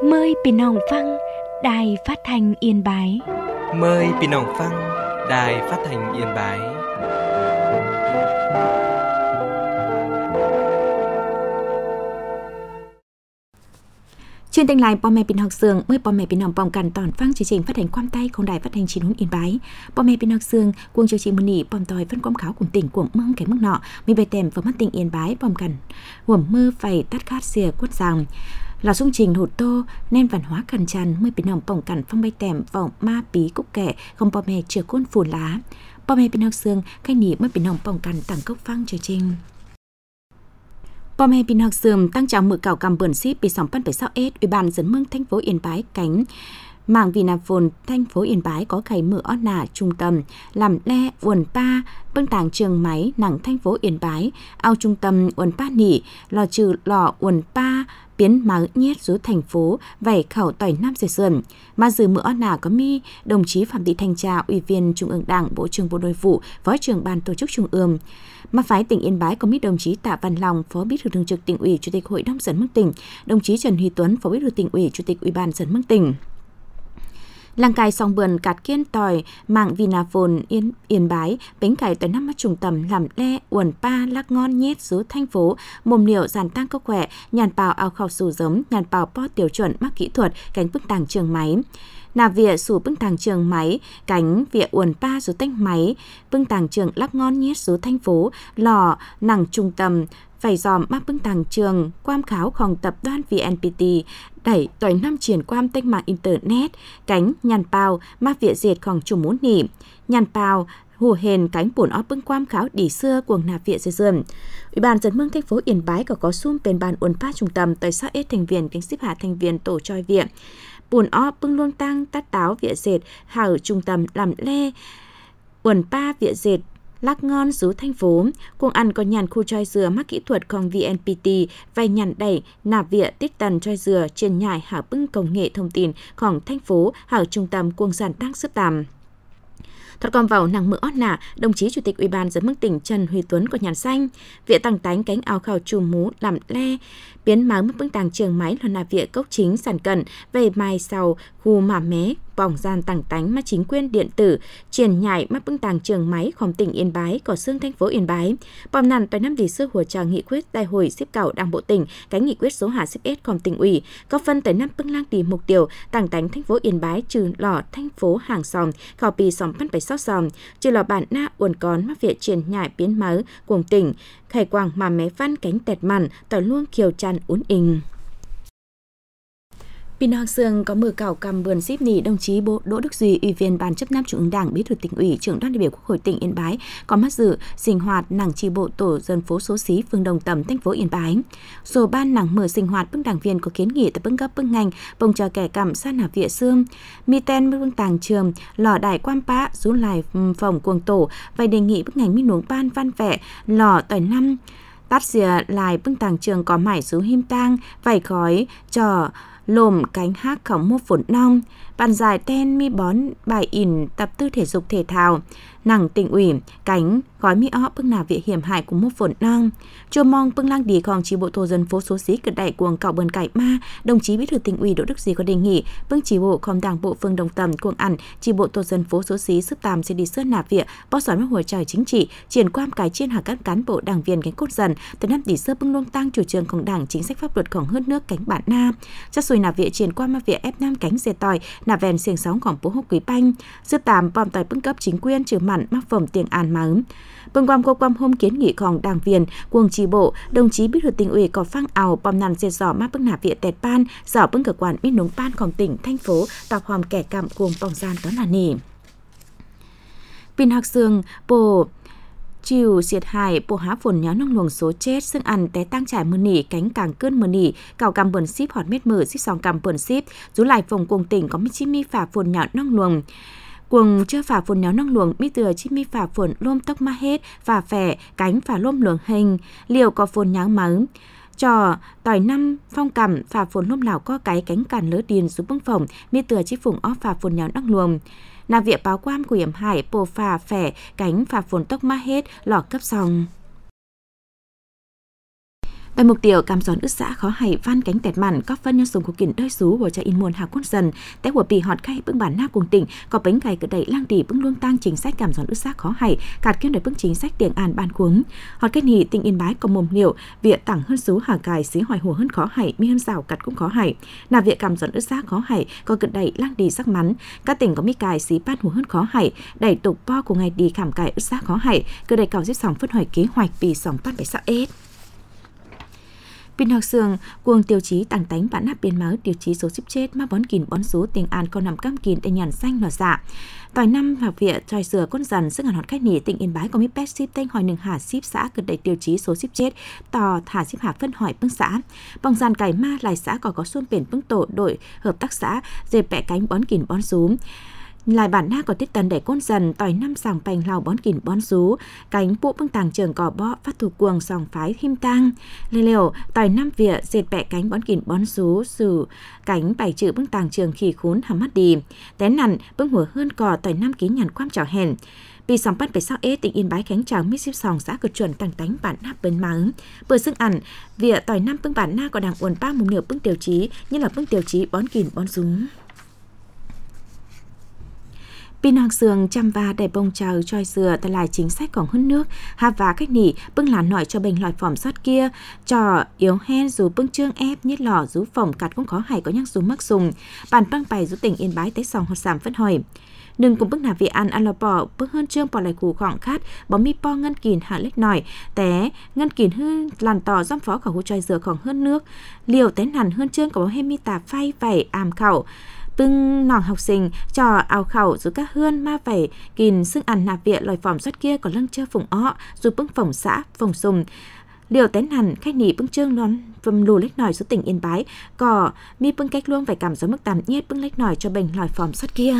Mờiพี่น้องฟังđài phát thanh Yên Bái. Mời พี่น้องฟัง Đài Phát thanh Yên Bái. Chuyên tên lại bò mẹ bình học sương mới bò mẹ bình học bỏng cằn tòn phăng chương trình phát hành quan tay không đài phát hành chín huấn Yên Bái. Bò mẹ bình học sương cuồng chương trình môn nỉ bòm tòi phân quam kháo cùng tỉnh của mương cái mức nọ mi bề tèm và mắt tỉnh Yên Bái bòm cằn huẩm mơ phải tắt khát xìa quất rằng là dung trình hột tô nên văn hóa cằn tràn mới bình học bỏng cằn phong bay tèm vòng ma pí cúc kẹ không bò mẹ chừa côn phù lá. Bò mẹ bình học sương khai nỉ mới bình học bỏng cằn tặng cốc phăng chương trình. Bò mẹ bình học sườm tăng trào mực cào cầm bẩn ship bị sóng pan phải sao ết ủy ban dân mương thành phố Yên Bái cánh mảng vì nạp phồn thành phố Yên Bái có khải mở ót nả trung tâm làm le uẩn pa bưng tàng trường máy nặng thành phố Yên Bái ao trung tâm uẩn pa nỉ lò trừ lò uẩn pa biến máu nhét rú thành phố vảy khẩu tỏi nam sài sơn mà dự mở ót nả có mi đồng chí Phạm Thị Thanh Trà ủy viên Trung ương Đảng Bộ trưởng Bộ Nội vụ Phó trưởng ban tổ chức Trung ương. Mà phái tỉnh Yên Bái có biết đồng chí Tạ Văn Long, Phó Bí thư Thường trực Tỉnh ủy, Chủ tịch Hội đồng dân mương tỉnh, đồng chí Trần Huy Tuấn, Phó Bí thư Tỉnh ủy, Chủ tịch Ủy ban dân mương tỉnh. Làng cài song bườn cạt kiên tỏi mạng Vinaphone Yên Bái bánh cải tới năm mắt trung tâm làm le uẩn pa lắc ngon nhét rú thành phố mồm liệu giàn tăng cơ khỏe nhàn bào ao khảo sù giống nhàn bào po tiểu chuẩn mắc kỹ thuật cánh bức tàng trường máy. Nà vỉa sủ bưng tàng trường máy, cánh vỉa uẩn pa rú tanh máy, bưng tàng trường lắc ngon nhét rú thành phố, lò, nằng trung tâm, phải dòm mắc bưng tàng trường, quam kháoของtập đoàn VNPT, đẩy tỏi năm triển quam tênh mạng Internet, cánh nhàn bào, mắc vỉa diệtของchủ muốn nỉ, nhàn bào, hùa hền cánh bổn óp bưng quam kháo đỉ xưa cuồng nạp vỉa dây dườm. Ủy ban dân mương thành phố Yên Bái có xung bên bàn uẩn pa trung tâm tới xã ết thành viên cánh xếp hạ thành viên tổ choi viện. Buồn óp bưng luôn tăng tát táo vỉa dệt hảo trung tâm làm le uẩn pa vỉa dệt lắc ngon rú thành phố cuồng ăn có nhàn khu choi dừa mắc kỹ thuậtของ VNPT vay nhàn đẩy nạp vỉa tiết tần choi dừa trên nhải hảo bưng công nghệ thông tinของthành phố hảo trung tâm cuồng giản tăng sức tàm. Thoát còn vào nàng mỡ ót nả, đồng chí Chủ tịch Ủy ban dân mương tỉnh Trần Huy Tuấn có nhàn xanh, vỉa tàng tánh cánh áo khảo chùm mũ làm le, biến máu mức bưng tàng trường máy là nà vỉa cốc chính sản cận, về mai sau khu mả mé, bỏng gian tàng tánh mà chính quyền điện tử, triển nhảy mắt bưng tàng trường máyของtỉnh Yên Bái, có xương thành phố Yên Bái. Bòm nàn tới năm tỷ sư hỗ trợ nghị quyết đại hội xếp cảo Đảng bộ tỉnh, cánh nghị quyết số hạ xếp Sของtỉnh ủy, có phân tới năm bưng lang đi mục tiêu tàng tánh thành phố Yên Bái trừ lò thành phố hàng xóm, khảo bì xóm pan phải sót xóm, trừ lò bản na uẩn con mắc vỉa triển nhảy biến máu cùng tỉnh, khải quảng mà mé văn cánh tẹt mặn, tỏi luông kiều tràn uốn ình. Bình Học Sương có mở cảo cầm vườn ship nỉ đồng chí Đỗ Đức Duy, Ủy viên Ban chấp Nam Trung ương Đảng, Bí thư Tỉnh ủy, Trưởng đoàn đại biểu Quốc hội tỉnh Yên Bái có mắt dự sinh hoạt nảng chi bộ tổ dân phố số xí phường Đồng Tầm, thành phố Yên Bái. Số ban nảng mở sinh hoạt bưng đảng viên có kiến nghị tại bưng cấp bưng ngành bông cho kẻ cầm sát nạp vỉa xương, mi ten bưng tàng trường, lò đài quam pá rú lại phòng cuồng tổ và đề nghị bưng ngành mi nuống ban văn vẽ lò tỏi năm tát xìa lại bưng tàng trường có mải rú him tang vảy khói trò lồm cánh hát khổng mô phổn nong, bàn giải ten mi bón bài ỉn tập tư thể dục thể thao, nặng tỉnh ủy, cánh gói mi ó bưng nà vỉa hiểm hại của mô phổn nong. Chua mong bưng lang điของchi bộ tổ dân phố số xí cực đại cuồng cạo bờn cải ma, đồng chí Bí thư Tỉnh ủy Đỗ Đức Duy có đề nghị bưng chi bộของĐảng bộ phường Đồng Tầm cuồng ẩn chi bộ tổ dân phố số xí sức tàm sẽ đi sơn nạp vỉa, bó sỏi mắc hồi trời chính trị, triển quan cái trên hạ các cán bộ đảng viên cánh cốt dần, tới năm tỷ sơ bưng luôn tăng chủ trươngของĐảng chính sách pháp luậtของhơn nước cánh bản na, chắc xùi nạp vỉa triển quan mắc vỉa F5 cánh dệt tỏi, nạp vèn xiềng sóngของphố hốc quý banh, sức tàm bom tỏi bưng cấp chính quyền trừ mặn mắc phẩm tiền an máu. Bưng quam cô quam hôm kiến nghịของđảng viên cuồng chi bộ đồng chí Bí thư Tỉnh ủy có phang ảo bom nàn dệt giỏ mắc bưng nạp vỉa tẹt ban giỏ bưng cơ quan biết núng banของtỉnh thành phố tọc hòm kẻ cảm cuồng bỏng gian đó là nỉ. Bình Học Sương bộ chiều xiết hại bộ há phồn nháo nông luồng số chết xương ăn té tăng trải mưa nỉ cánh càng cơn mưa nỉ cào cầm bẩn ship hot mét mở ship song cầm bẩn ship rú lại vùng cuồng tỉnh có mi chim mi phả phồn nháo nông luồng cuồng chưa phả phồn nháo nông luồng mi từa chim mi phả phồn lôm tóc ma hết phả phẻ cánh phả lôm luồng hình liều có phồn nháo máu trò tỏi năm phong cầm phả phồn lôm lảo co cái cánh càn lỡ điền xuống bưng phồng mi từa chi phùng óp phả phồn nháo nông luồng. Nà vỉa báo quam của hiểm hải bồ phà phẻ cánh phà phồn tóc ma hết lò cấp sòng. Tại mục tiêu cảm giòn ứt xã khó hay van cánh tẹt mặn có phân nhân sùng của kỉnh đôi xú của cha in muôn hào quân dần té của bì họt khay bưng bản na cùng tỉnh có bánh cày cỡ đẩy lang đỉ bưng luông tang chính sách cảm giòn ứt xã khó hay cạt kiên đời bưng chính sách tiền an ban cuống họt kết nhị tỉnh Yên Bái có mồm liệu việc tặng hơn xú hà cài xí hoài hồ hơn khó hay mi hơn rào cắt cũng khó hay là việc cảm giòn ứt xã khó hay có cỡ đẩy lang đỉ sắc mắn các tỉnh có mi cài xí ban hồ hơn khó hay đẩy tục po của ngày đi khảm cài ứt xã khó hay cỡ đẩy cào giết sòng phất hỏi kế hoạch bì sòng bắt phải sao ết Pin học sường cuồng tiêu chí tàng tánh bản nắp biên máu tiêu chí số ship chết má bón kìn bón số tiền an con nằm cam kìn để nhàn xanh lò dạ tỏi năm học viện tròi sửa con dần sức hàn hot khách nỉ tỉnh Yên Bái có mi pet ship tên hỏi nừng hà ship xã cực đầy tiêu chí số ship chết tò thả ship hạ phân hỏi bưng xã bong dàn cải ma lại xã có xuân biển bưng tổ đội hợp tác xã dệt bẹ cánh bón kìn bón số lại bản na có tiết tần để côn dần tỏi năm sòng bành lào bón kìn bón sú cánh bộ bưng tàng trường cỏ bọ phát thủ cuồng sòng phái him tang lê liều tỏi năm vỉa dệt bẹ cánh bón kìn bón sú sử cánh bài chữ bưng tàng trường khỉ khốn hàm mắt đi tén nằn bưng hùa hơn cỏ tỏi năm ký nhằn quam chảo hèn vì sòng bắt về sau ế tỉnh Yên Bái khánh chào mít xíp sòng xã cực chuẩn tàng tánh bản nắp bên máng bữa xưng ẩn vỉa tỏi năm bưng bản na có đảng uẩn ba một nửa bưng tiêu chí như là bưng tiêu chí bón kìn bón súng Pin hàng sườn chăm va đầy bông trào troi dừa tại lại chính sách còn hơn nước ha và cách nỉ bưng làn nổi cho bình loại phỏng sót kia trò yếu hen dù bưng trương ép nhất lò rú phỏng cắt cũng khó hay có nhắc dù mắc sùng bàn băng bày rú tỉnh Yên Bái tới sòng hoặc giảm phân hỏi đừng cùng bức nào vị ăn lò bỏ bức hơn trương bỏ lại củ khoảng khát bóng mi po ngân kìn hạ lết nổi té ngân kìn hơn làn tỏ giom phó khẩu troi dừa khoảng hơn nước liều té nằn hơn trương có hem mi tà phay vảy àm khẩu bưng nòng học sinh trò áo khẩu dù các hươn ma vảy kìn xưng ăn nạp viện lòi phỏng xuất kia còn lăng chơ phùng ó dù bưng phỏng xã phồng sùng liều tén hẳn khách nỉ bưng trương đón vầm lù lách nổi số tỉnh Yên Bái cỏ mi bưng cách luôn phải cảm gió mức tạm nhiệt bưng lách nổi cho bình lòi phỏng xuất kia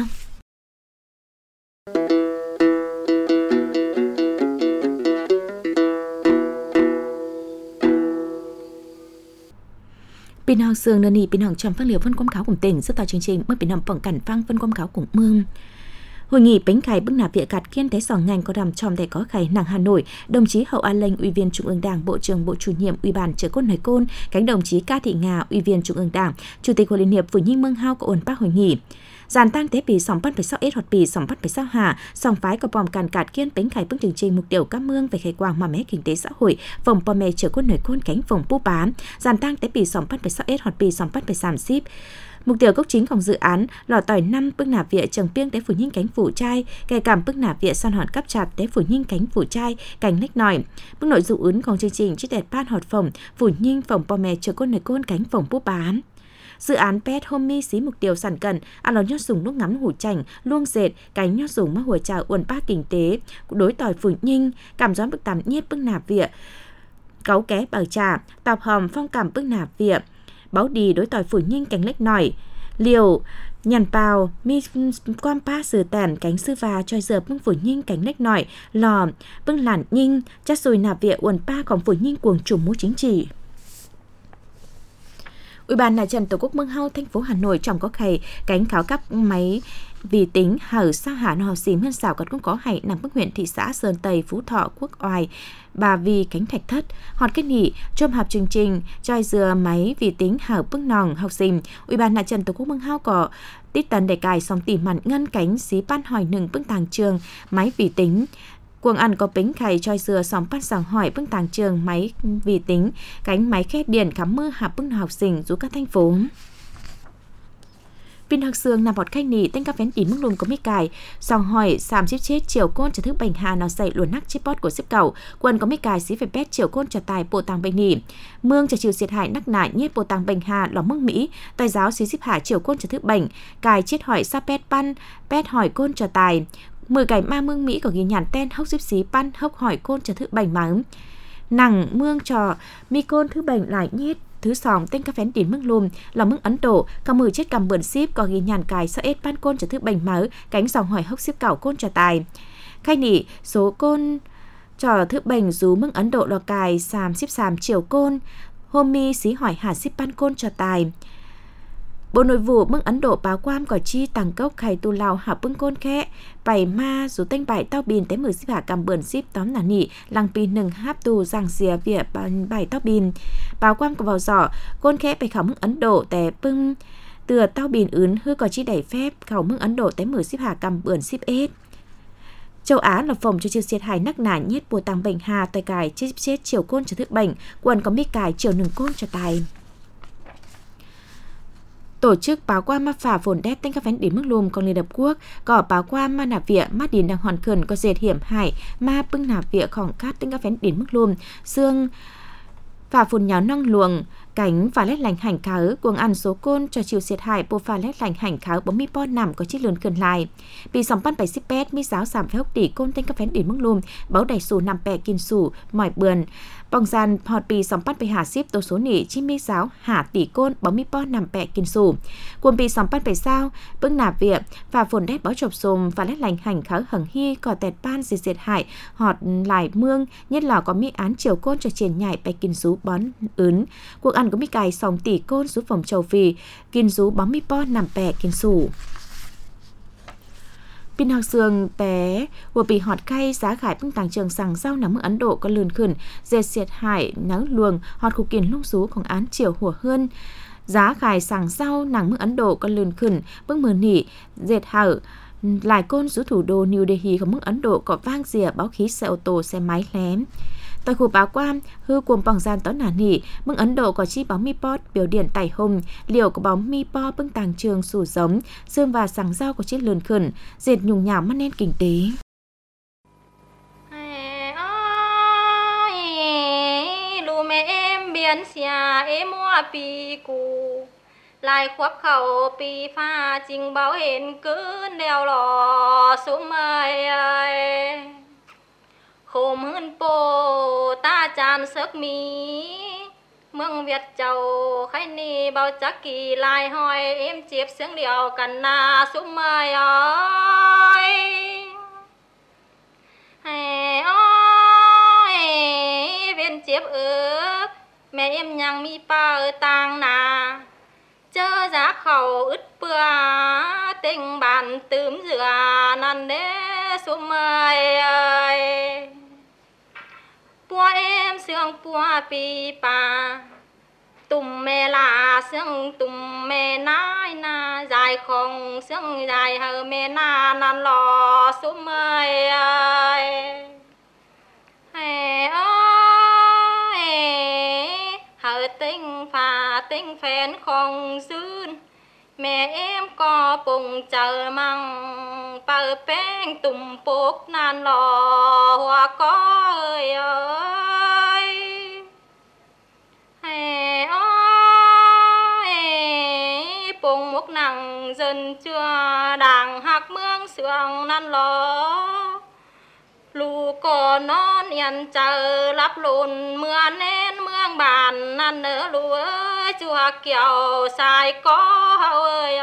Pin hàng sương nơi nỉ pin hàng trầm phát liều phân quảng cáo cùng tỉnh rất tạo chương trình mới pin nằm phẳng cảnh phăng phân quảng cáo cùng mương hội nghị bánh khải bưng nạp viện cạt kiên té sòng ngành có đàm tròm để có khải nàng Hà Nội đồng chí Hậu An Lệnh ủy viên Trung ương Đảng bộ trưởng bộ chủ nhiệm ủy ban chợ côn nói côn cánh đồng chí Ca Thị Nga ủy viên Trung ương Đảng chủ tịch hội liên hiệp phụ nhinh mương hao của ổn bác hội nghị giàn tăng tế bì sòng bắt phải sao ết hoặc bì sòng bắt phải sao hà sòng phái có bòm càn cạt kiên bánh khải bưng chương trình mục tiêu các mương về khai quang mà mé kinh tế xã hội vòng bò mè chợ côn nổi côn cánh vòng pu bán giàn tăng tế bì sòng bắt phải sao ết hoặc bì sòng bắt phải giảm ship mục tiêu gốc chínhของdự án lò tỏi 5 bưng nạp viện trồng piêng tế phủ nhinh cánh phủ trai kẻ cảm bưng nạp viện san hòn cắp chặt tế phủ nhinh cánh phủ trai cánh lách nỏi bưng nội dụ ứngของchương trình chiếc đẹp ban họt phồng phủ nhinh phồng bò mè chợ côn nổi côn cánh phồng pu bán dự án pet homey xí mục tiêu sản cần ăn lò nhót dùng nước ngắm hủ chảnh luông dệt cánh nhót dùng mắc hùa trào uẩn ba kinh tế đối tỏi phủ nhinh cảm gió bức tắm nhiết bưng nạp viện cáu ké bảo trà tạp hòm phong cảm bưng nạp viện báo đi đối tỏi phủ nhinh cánh lách nỏi liều nhàn bào mi quan pa sừ tàn cánh sư và trôi giờ bưng phủ nhinh cánh lách nỏi lò bưng làn nhinh chắc rồi nạp viện uẩn paของphủ nhinh cuồng trùm mũ chính trị Ủy ban Mặt trận Tổ quốc Mương Hao thành phố Hà Nội trong có khải cánh khảo cấp máy vì tính hở sa hà nó xím hơn xảo cật cũng có hại nằm bức huyện thị xã Sơn Tây Phú Thọ Quốc Oai Bà Vì cánh thạch thất họt kết nghị trôm hợp chương trình trôi dừa máy vì tính hở bức nòng học sinh Ủy ban Mặt trận Tổ quốc Mương Hao có tít tần để cài xong tỉ mặn ngân cánh xí ban hỏi nừng bức tàng trường máy vì tính cuồng ăn có bánh khải trôi dừa sóng bắt sòng hỏi bưng tàng trường máy vì tính cánh máy khét điện khám mưa hạ bưng học sinh dù các thành phố Pin hạc sương nằm bọt khách nỉ tên các vén tỉ mức lùn có mi cài sòng hỏi sàm ship chết chiều côn cho thứ bành hà nó dậy luồn nắc chip bot của ship cầu quần có mi cài xí phải pet chiều côn cho tài bộ tàng bành nỉ mương cho chiều diệt hại nắc nại nhiết bộ tàng bành hà lò mương mỹ tài giáo xí ship hạ chiều côn cho thứ bành cài chết hỏi sa pet pan pet hỏi côn cho tài 10 cải ma mương Mỹ có ghi nhàn tên hốc xíp xí pan hốc hỏi côn cho thứ bành máng nằng mương trò mi côn thứ bành lại nhiết thứ sòng tên các phén tỉn mương lùm là mương Ấn Độ cầm 10 chết cầm bươn ship có ghi nhàn cài sa ết pan côn cho thứ bành mớ cánh sòng hỏi hốc xíp cảo côn cho tài khai nỉ số côn trò thứ bành rú mương Ấn Độ lò cài sàm ship sàm chiều côn hôm mi xí hỏi hà ship pan côn cho tài Bộ Nội vụ mưng Ấn Độ báo quan có chi tăng cốc khai tu lao hạ bưng côn khẽ bảy ma dù tên bảy tao bin tới 10 ship hạ cầm bươn ship tóm nà nị lăng pin nừng háp tu giang xìa vỉa bảy tao bin báo quan có vào giỏ côn khẽ bảy khảo mưng Ấn Độ té bưng tựa tao bin ướn hư có chi đẩy phép khảo mưng Ấn Độ tới 10 ship hạ cầm bươn ship ết. Châu Á là phòng cho chiêu xiết hài nắc nả nhất bùa tăng bệnh hà tài cài chết chiều côn cho thức bệnh quần có mi cài chiều nừng côn cho tài. Tổ chức báo quan ma phả phồn đét tên các phán đến mức lùm còn Liên Hợp Quốc có báo quan ma nà vịa ma điền đang hoàn khẩn có dệt hiểm hại ma bưng nà vịa khỏng cát tên các phán đến mức lùm xương phả phồn nháo nong luồng cánh và lét lành hành kháo cuồng ăn số côn cho chiều xiết hại bộ phà lét lành hành kháo bóng mi po nằm có chiếc lươn khẩn lại bị sòng pan 80 pet mi giáo giảm phép tỷ côn tên các phán đến mức lùm báo đầy sù nằm bè kinh sù mỏi bườn bong gian họt bị sòng pan 50 ship tô số nỉ chi mi giáo hạ tỷ côn bóng mi po nằm bè kinh sù cuồng bị sòng pan 70 sao bưng nạp viện và phồn đét báo chộp xùm và lét lành hành kháo hằng hy cỏ tẹt pan diệt hại họt lại mương nhất là có mi án chiều côn cho triển nhảy bè kinh sù bón ướn cuộc ăn có mi cài sòng tỷ côn xuống phòng châu Phi kinh rú bóng mi po nằm bè kinh sủ pin học sương té vừa bị họt cay giá khải bưng tàng trường sàng rau nằm ở Ấn Độ có lươn khẩn dệt xiết hại nắng luồng họt khu kiền lung rúของán chiều hùa hơn giá khải sàng rau nằm ở Ấn Độ có lươn khẩn bưng mờ nỉ dệt hở lại côn rú thủ đô New Delhi của mức Ấn Độ có vang rìa báo khí xe ô tô xe máy lém. Tại khu báo quan hư cuồng bỏng gian tón nà nỉ mưng Ấn Độ có chi bóng mi pot biểu điển tẩy hùng liệu có bóng mi po bưng tàng trường sủ giống xương và sàng rau có chiếc lươn khẩn dệt nhung nhào mắt nên kinh tế. Lù mẹ em biến xìa em mua pi cụ lại khoác khẩu pi pha trình báo hiện cứ đeo lò xuống mây ơi khổ hơn bồ ta chạm sức mi mương Việt châu khai ni bao chắc kỳ lại hỏi em chếp sướng điều cần na xuống mây ơi ôi viên chếp ước mẹ em nhang mi pa ở tang nà chớ giá khẩu ứt bừa tình bạn tướm dừa năn đế xuống mây ơi bùa em sương bùa pi pa tùm mẹ là sương tùm mẹ nái na dài không sương dài hờ mẹ na năn lò xuống mây ơi hờ tinh phà tinh phèn không dưng mẹ em có bùng chờ măng bờ beng tùm bốc nan lò hoa có ơi bùng mốc nặng dần chưa đàng hạc mương sương nan lò lù có non yên chờ lắp lùn mưa nên mương bàn năn nở lúa chùa kiều xài có ơi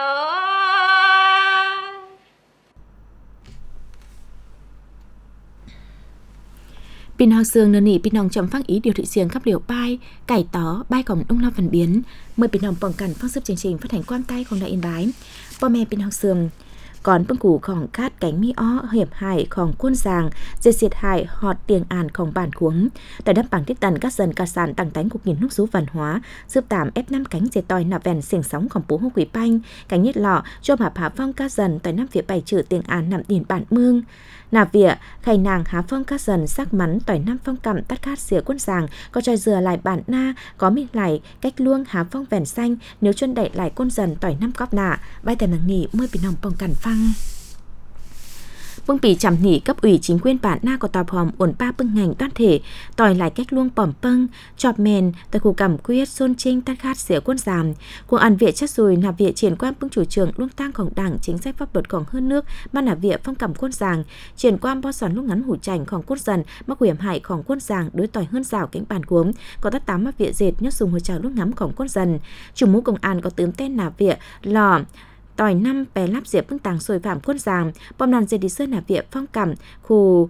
pin học sương nơ nỉ pin hồng chấm phăng ý điều thị riêng khắp liều bai cải tó bai cổng đông lao phần biến mời pin hồng bỏng cản phong sức chương trình phát hành quan tay không đại yên bái po mẹ pin học sương còn bưng củ khỏng cát cánh mi o hiểm hại khỏng cuôn giàng dệt xiết hại họt tiền àn khỏng bản cuống tại đắp bảng tiết tần các dần ca sản tăng tánh cục nhìn nước rú văn hóa giúp tạm ép 5 cánh dệt tòi nạp vèn xiềng sóng khỏng bố hô quỷ panh cánh nhất lọ cho mà phá phong ca dần tại 5 phía 7 chữ tiền àn nằm điển bản mương nạp vỉa khay nàng há phong ca dần sắc mắn tỏi 5 phong cặm tắt cát xỉa cuôn giàng có tròi dừa lại bản na có mi lại cách luông há phong vèn xanh nếu chân đậy lại côn dần tỏi 5 cóp nạ bay tèm nằng nỉ mưa bị nòng bông cản phăng bưng bị chằm nỉ cấp ủy chính quyền bản na có tòa hòm ổn ba bưng ngành đoàn thể tỏi lại cách luông bỏm pâng chọp mền tại khu cảm quyết xôn trinh tát khát xỉa quân giảm cuộc ăn viện chất rồi nạp viện triển quan bưng chủ trường luông tangของđảng chính sách pháp luậtของhơn nước ban nạp viện phong cảm quân giàng triển quan bao sòn lúc ngắn hủ chảnhของquân dần mắc hiểm hạiของquân giàng đối tỏi hơn rào cánh bàn cuống có tất tám mắc viện dệt nhất dùng hồi chào lúc ngắmของquân dần chủ mũ công an có tướng tên nạp viện lò tỏi 5 bè lắp diệp bưng tàng sồi phạm quân giàng bom nàn dệt đi sơn nạp viện phong cảm khu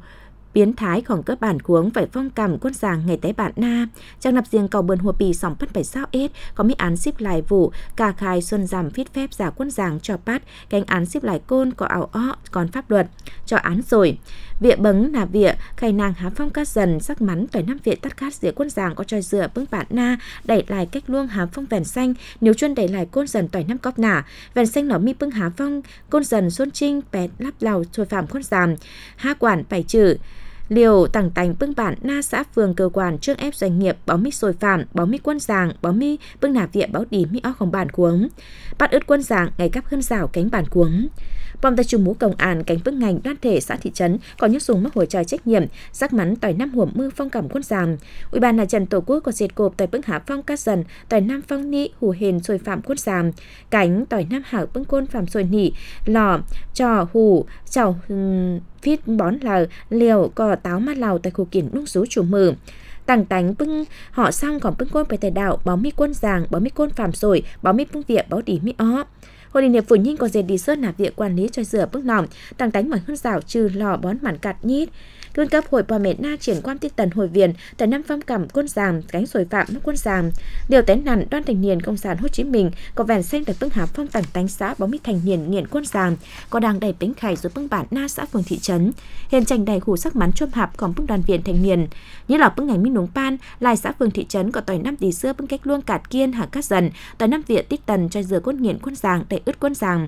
biến tháiของcác bản cuống phải phong cảm quân giàng ngày tới bản na trang nạp riêng cầu bơn hùa bì sòng bắt phải sao ít có mỹ án xíp lại vụ cả khai xuân giảm phít phép giả quân giàng cho bắt cánh án xíp lại côn có ảo o còn pháp luật cho án rồi vịa bấng là vịa khai nàng há phong cát dần sắc mắn tỏi năm vịa tắt cát dĩa quân giàng có tròi dựa bưng bản na đẩy lại cách luông há phong vèn xanh nếu chuân đẩy lại côn dần tỏi năm cóp nả vèn xanh lỏ mi bưng há phong côn dần xuân trinh bẹt lắp lầu trôi phạm quân giàng ha quản phải trừ liều tẳng tành bưng bản na xã phường cơ quan trước ép doanh nghiệp báo mít sồi phạm báo mít quân giàng báo mi bưng nà viện báo đi mi óของbản cuống bắt ướt quân giàng ngày cắp hơn rào cánh bản cuống bom tay trùng mũ công an cánh bức ngành đoàn thể xã thị trấn có những dùng mắc hồi tròi trách nhiệm sắc mắn tỏi năm huổm mưa phong cảm quân giàng ủy ban là trần tổ quốc có diệt cộp tỏi bưng hạ phong cát dần tỏi năm phong nị hủ hền sồi phạm quân giàng cánh tỏi năm hảo bưng côn phạm sồi nị lò trò hủ chảo phít bón là liều cò táo mát lào tại khu kiển nung rú chủ mừ tàng tánh bưng họ xong còn bưng côn phải tài đạo báo mi quân giàng báo mi côn phạm sồi báo mi bưng viện báo đi mi ó Hội Liên hiệp Phụ Nhân có dệt đi sớt nạp viện quản lý cho rửa bức nòng tăng tánh mọi hơn rào trừ lò bón mặn cạt nhít cương cấp hội bà mẹ na triển quan tiết tần hội viện tại năm phong cảm quân giàm cánh sồi phạm nước quân giàm điều tén nằn đoan thành niên cộng sản Hồ Chí Minh có vẹn xanh tại bưng hạp phong tàng tánh xã báo mít thành niên nghiện quân giàm có đang đầy bính khải rồi bưng bản na xã phường thị trấn hiện tranh đầy khu sắc mắn chôm hạp còn bưng đoàn viện thành niên như là bưng ngày minh núng pan lại xã phường thị trấn có tỏi năm tỷ xưa bưng cách luông cạt kiên hạ cát dần tỏi năm viện tiết tần cho rửa quân nghiện quân giàng đầy ướt quân giàng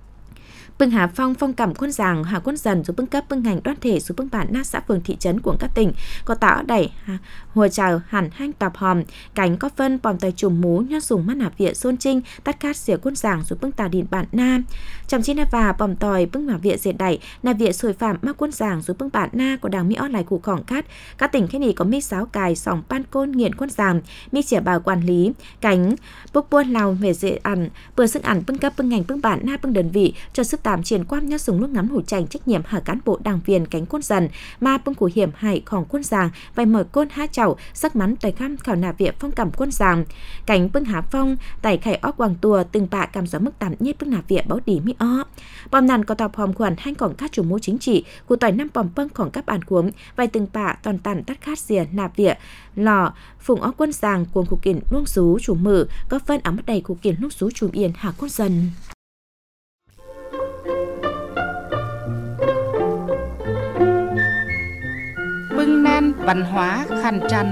bưng hạ phong phong cảm quân giàng hạ quân dần rồi bưng cấp bưng ngành đoàn thể rồi bưng bản na xã phường thị trấn của các tỉnh có tạo đẩy hồi chào hẳn hanh tạp hòm cánh có phân bòm tay trùm mú nhát dùng mắt nạp viện xôn trinh tắt cát xỉa quân giàng rồi bưng tà điện bản na chăm chi na và bòm tòi bưng nạp viện diệt đẩy nạp viện sồi phạm mắc quân giàng rồi bưng bản na của đảng mỹ ót lại cụ khỏng cát các tỉnh cái này có mi sáo cài sòng pan côn nghiện quân giàng mi chỉa bào quản lý cánh bốc buôn lào về dễ ăn bừa sức ăn bưng cấp bưng ngành bưng bản na bưng đơn vị cho sức tạm triển quan nhát dùng nước ngắm hủ chành trách nhiệm hạ cán bộ đảng viên cánh quân dần ma bưng củ hiểm hạiของquân giàng vài mở côn há chảo sắc mắn tài khăm khảo nạp viện phong cảm quân giàng cánh bưng há phong tài khải óc hoàng tùa từng bạ cảm gió mức tạm nhất bưng nạp viện báo đi mi ó bom nàn có tọp hòm khoản hanhของcác chủ mưu chính trị của tỏi năm bòm pângของcác bản cuống vài từng bạ toàn tàn tắt khát xìa nạp viện lò phùng óc quân giàng cuồng khu kiển luông xú chủ mử có phân áo mắt đầy khu kiển luông xú chủ yên hạ quân dần bưng nan văn hóa khăn trăn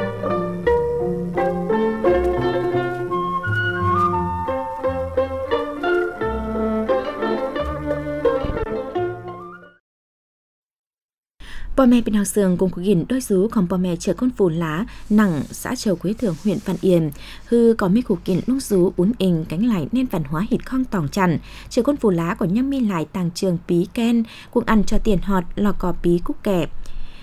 bò mẹ bên hào sườn cùng khu gìn đôi rú còn bò mẹ chở con phù lá nặng xã Châu Quế Thượng huyện Văn Yên hư có mấy khu gìn lúc rú uốn ình cánh lại nên văn hóa hít khong tòng chằn chở con phù lá có nhâm mi lại tàng trường pí ken cùng ăn cho tiền họt lò cò pí cúc kẹp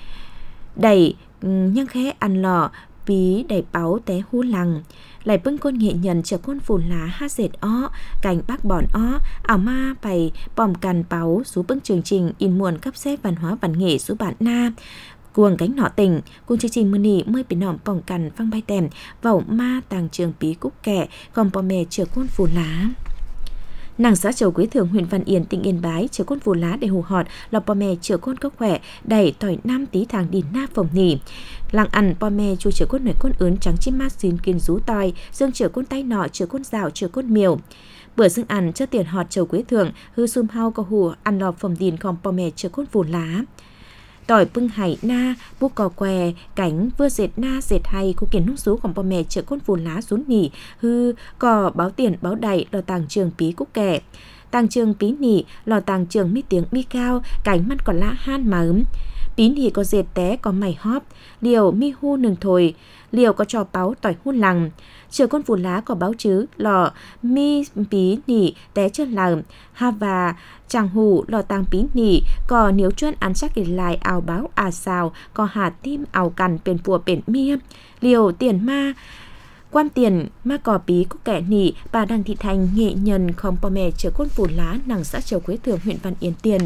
đẩy nhang khẽ ăn lò pí đẩy báo té hú lằng lại bưng con nghệ nhân chở con phù lá hát dệt ó cành bác bòn ó ảo ma bày bòm càn báo sú bưng chương trình in muôn cấp xếp văn hóa văn nghệ sú bản na cuồng cánh nọ tình cùng chương trình muni mới bị nỏm bỏng cằn phăng bay tèm vẩu ma tàng trường pí cúc kẹ còn bò mè chở con phù lá nàng xã Châu Quế Thượng huyện Văn Yên tỉnh Yên Bái chở con phù lá để hù họt lò bò mè chở con có khỏe đẩy tỏi năm tí thang đi na phòng nỉ làng ăn bò mè chu chở con nổi con ướn trắng chim mát xin kiên rú tỏi dương chở con tay nọ chở con rào chở con miều bữa dương ăn cho tiền họt Châu Quế Thượng hư sum hao có hù ăn lò phòng đìn còn bò mè chở con phù lá tỏi bưng hải na bút cò què cánh vừa dệt na dệt hay khu kiến nung rúของbò mè chở con phù lá rún nỉ hư cò báo tiền báo đầy lò tàng trường pí cúc kẻ tàng trường pí nỉ lò tàng trường mi tiếng mi cao cánh mắt còn lạ han mà pí nỉ có dệt té có mày hóp liều mi hu nừng thồi liều có trò báo tỏi hun lằng chở con phù lá có báo chứ lò mi pí nỉ té chân lằng ha và chàng hù lò tàng pí nỉ có nếu chuyên ăn chắc kỳ lại ảo báo xào có hà tim ảo cằn bền phùa bền mia liều tiền ma quan tiền ma cò pí có kẻ nỉ bà Đặng Thị Thành nghệ nhân không bò mè chở con phù lá nàng xã Châu Quế Thượng huyện Văn Yên tiền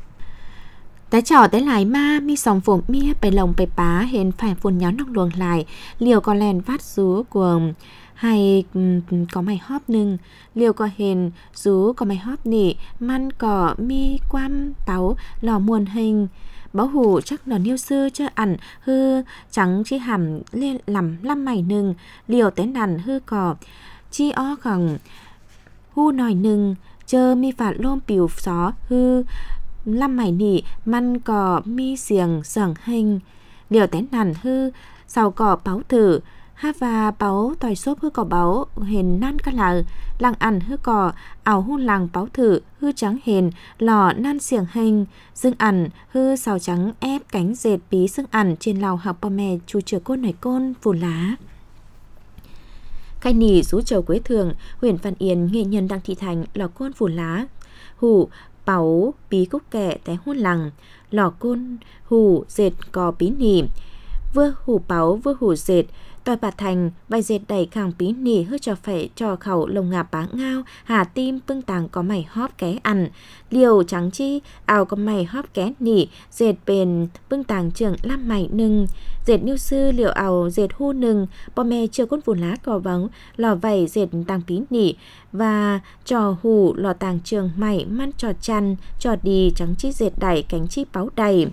té trò té lại ma mi sòng phồm mia bày lồng bày pá hên phải phun nháo nóc luồng lại liều có len vát rú của hay có mày hóp nưng liều có hên rú có mày hóp nỉ man cỏ mi quam báo lò muôn hình báo hủ chắc là niêu sư chơ ẩn hư chẳng chi hàm lên làm lâm mày nừng liều tén đàn hư cỏ chi o khẳng hu nòi nừng chơ mi phạt lôm piu xó hư lâm mày nỉ man cỏ mi xiềng sởng hình liều tén đàn hư sau cỏ báo thử ha và báo tòi xốp hư cỏ báo hền nan cá lờ làng ăn hư cỏ ảo hu làng báo thử hư trắng hền lò nan xiềng hình dương ăn hư sào trắng ép cánh dệt bí dương ăn trên lào học bò mè chu chừa côn này côn phủ lá khai nỉ rú trầu quế thường huyện Văn Yên nghệ nhân Đặng Thị Thành lò côn phủ lá hủ báo bí cúc kẹ té hôn lằng lò côn hủ dệt cò bí nỉ vừa hủ báo vừa hủ dệt tòi bà thành bài dệt đẩy khang bí nỉ hư cho phải cho khẩu lồng ngà bá ngao hà tim bưng tàng có mày hóp ké ăn liều trắng chi ảo có mày hóp ké nỉ dệt bền bưng tàng trường lam mày nừng dệt niêu sư liều ảo dệt hu nừng bò mè chưa côn vùn lá cò bóng lò vẩy dệt tàng bí nỉ và trò hủ lò tàng trường mày man trò chăn trò đi trắng chi dệt đẩy cánh chi báo đầy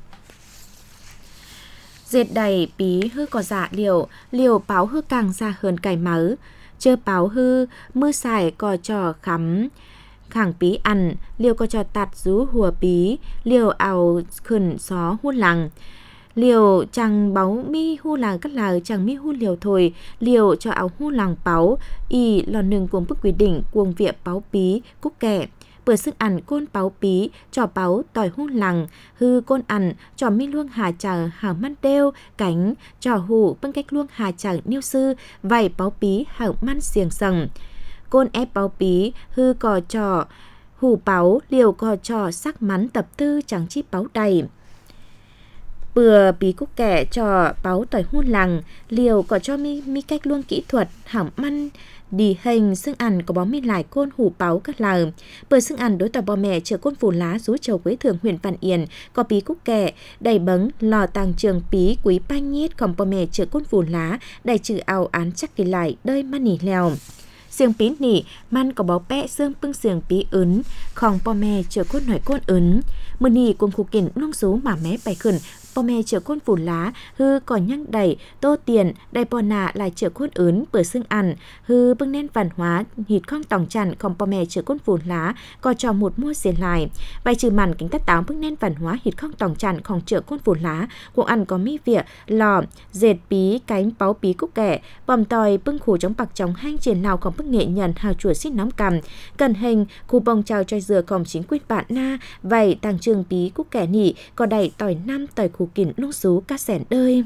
dệt đầy bí hư có dạ liều báo hư càng ra hơn cải máu chơ báo hư mưa xài có trò khắm khẳng bí ăn liều có trò tạt rú hùa bí liều ảo khẩn xó hu lằng liều chẳng báo mi hu làng cắt làng chẳng mi hu liều thôi liều cho ảo hu làng báo y lò nừng cuồng bức quy định cuồng viện báo bí cúc kẻ bữa sức ăn côn báo bí trò báo tỏi hôn lằng hư côn ăn trò mi luông hà chở hảo man đeo cánh trò hủ bưng cách luông hà chở niêu sư vảy báo bí hảo man xiềng sầng côn ép báo bí hư cò trò hủ báo liều cò trò sắc mắn tập tư chẳng chi báo đầy bừa bí cúc kẻ trò báo tỏi hôn lằng liều có cho mi cách luông kỹ thuật hảo man đi hình xương ăn có bó mi lại côn hủ báo các lờ bờ xương ăn đối tòa bò mẹ chở côn phủ lá rú trầu quế thường huyện Văn Yên có bí cúc kẹ đầy bấng lò tàng trường bí quý banh nhiết còn bò mẹ chở côn phủ lá đầy trừ ảo án chắc kỳ lại đơi man nỉ lèo xiềng bí nỉ man có bó pẹ xương bưng xiềng bí ấn còn bò mẹ chở côn nổi côn ấn mưa nỉ cùng khu kiển luông rú mà mé bài khẩn bò mè chở côn phủ lá hư còn nhăng đầy tô tiền đầy bò nà lại chở côn ớn bữa xương ăn hư bưng nên văn hóa hít khong tòng chặn còn bò mè chở côn phủ lá có cho một mua xiên lại bài trừ màn kính tắt táo bưng nên văn hóa hít khong tòng chặn còn chở côn phủ lá cuộc ăn có mi vỉa lò dệt bí cánh báo bí cúc kẻ bòm tòi bưng khủ chống bạc chống hang triển nào còn bưng nghệ nhân hào chùa xít nóng cằm cần hình khu bông trao cho dừa còn chính quyền bạn na vậy tàng trường bí cúc kẻ nỉ có đầy tỏi năm tỏi khu kín lúc xú cá sẻn đơi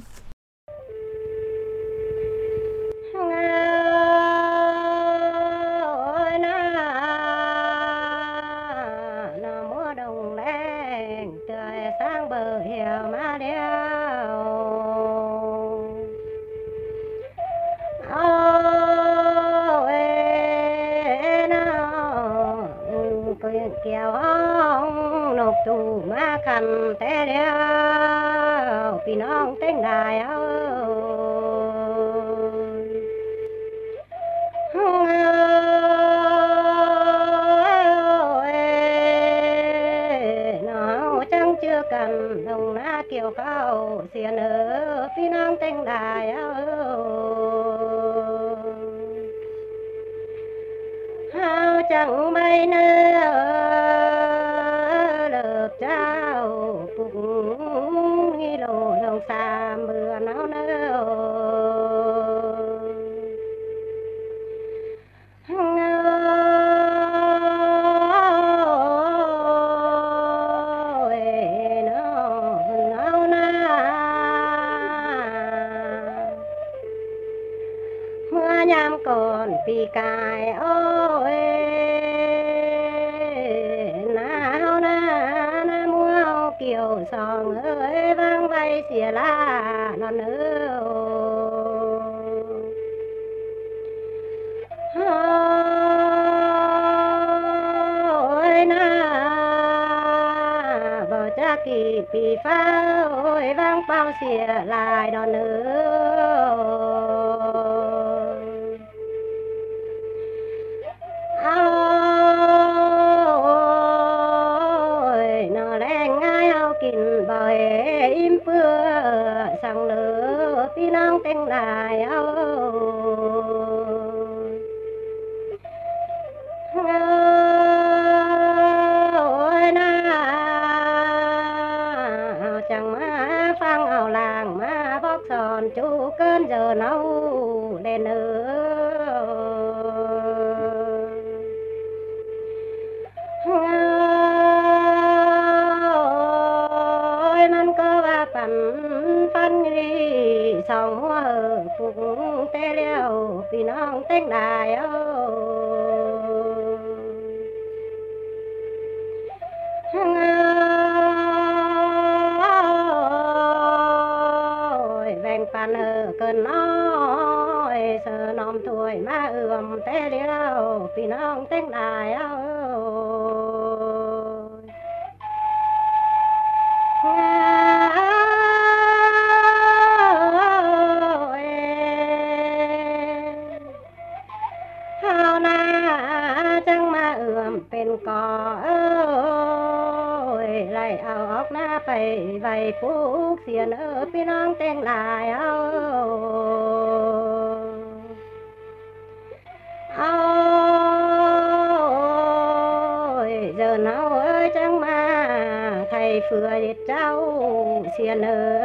kéo nộp tù ma khăn té đeo vì nó tên đài nó chẳng chưa cần đồng na kiểu cao xiên ở vì nó tên đài chẳng bay nơi lợp trao cũng nghi lộ dòng xa mưa náo nơ mưa nhám còn vì cài ôi kiều song ơi vang vay xìa la non ơi na vào cha kỳ pì phá ôi vang bao xìa lại non bởi น้องเต็งหลายเอานะจังมาฟังเอาลางมาบอกสอนจูเกินgiờ nấu lênมันก็ว่าปั่นฟันดีสองหัวปุกเตเลี้ยวพี่น้องเต้งได้แบ่งปันเกินน้อยเสนอมถ้วยมาเอื่อมเตเลี้ยวพี่น้องเต้งได้เป็นก่อไล่เอาออกหน้าไปใบปลูกเสียนพี่น้องเต้งหลายgiờ nào ơi chẳng mà thầy phừa điệt cháu xiên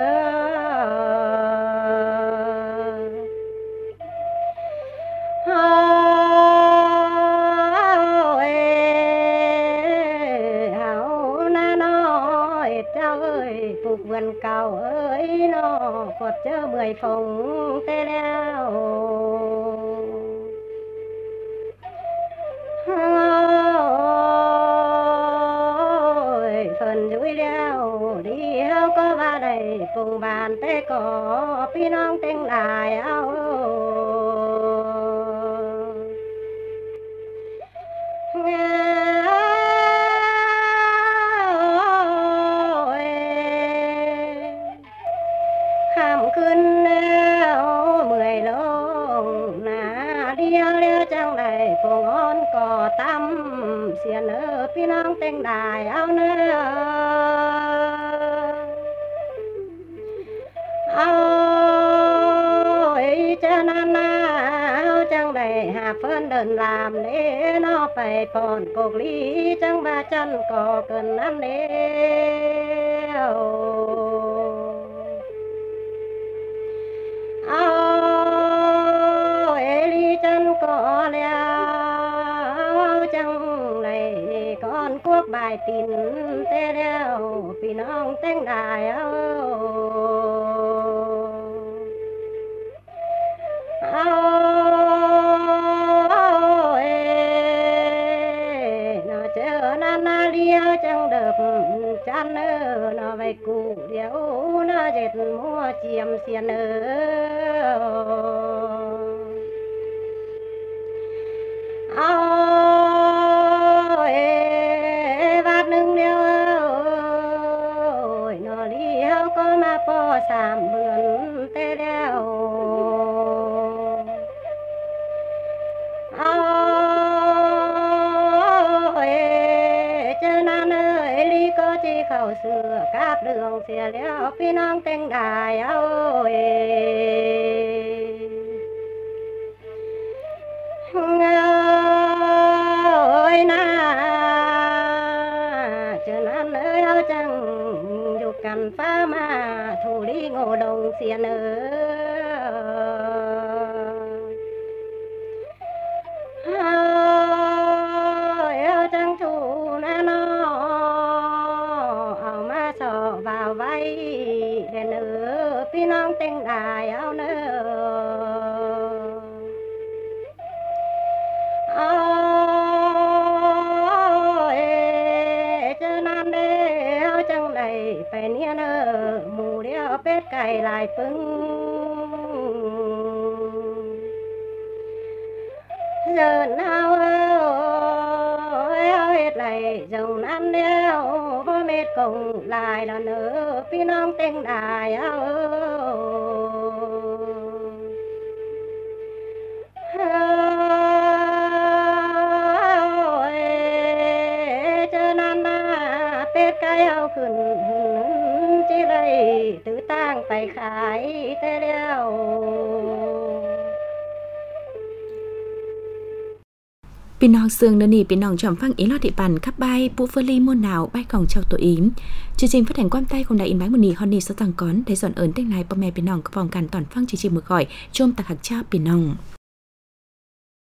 phục vườn cầu ơi nó quật chớ 10 phòng tê leo phần dũi leo đi hao có ba đầy vùng bàn tê cóพี่น้องเต็งหลายขึ้นแล้วเมื่อยลงหน้าเดียวเลี้ยวจังได้ปงอ้อนก่อตั้มเสียเนอพี่น้องเต็งได้เอาเนอเอาเจ้านานาเอาจังได้หาเพิ่นเดินลามเด้นอไปปอนกกลีจังบาจันก่อเกินนั้นเด้บายตินเตเดียวพี่น้องเต้งได้น่าเจอนานาเดียวจังเดิบจันน่าไว้กูเดียวน่าเจ็ดมัวเจียมเสียนสามเบือนเตเดียวเจอนาเนยลีก็จีเข้าเสือกาบเรื่องเสียแล้วพี่น้องเต็งได้นะเจอนาเนยเอาจังอยู่กันฟ้ามาthủ lý ngô đồng xiên chẳng thủ na nó ao ma sò vào vay để nởพี่น้องเต็งได้เอาเนไปเนี่ยเนอหมูเดียวเป็ดไก่ลายปึ้งเดินเอาเฮ็ดไรจงนั้นเดียวพ่อเม็ดกงลายละเนอพี่น้องเต็งได้เอาขึ้นจีไรตื้อตั้งไปขายแต่เดียวพี่น้องเสืองเนนี่พี่น้องจอมฟังý lo thị bản khắp bayปูphơ ly muôn nào bay còng chào tổ yếm chương trình phát hành quan tay cùng đại in bái một nì hòn nì số tàng cón để dọn ơn tên này bà mẹพี่น้องcó vòng càn toànฟังchương trình mực gọi chôm tạc hạc chaพี่น้อง